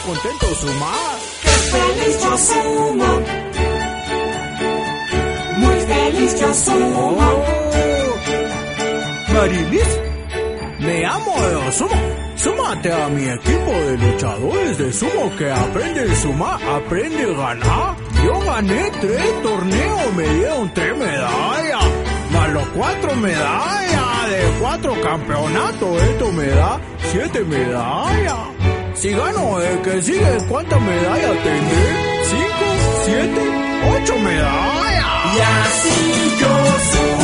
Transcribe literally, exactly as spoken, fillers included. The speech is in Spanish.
contento sumar. ¡Qué feliz yo sumo! Muy feliz yo sumo. Oh. Marilis, me amo de sumo. Súmate a mi equipo de luchadores de sumo que aprende a sumar, aprende a ganar. Yo gané tres torneos, me dieron tres medallas, más los cuatro medallas de cuatro campeonatos. Esto me da siete medallas. Si gano el que sigue, ¿cuántas medallas tendré? ¿Cinco? ¿Siete? ¿Ocho medallas? Y así yo sumo.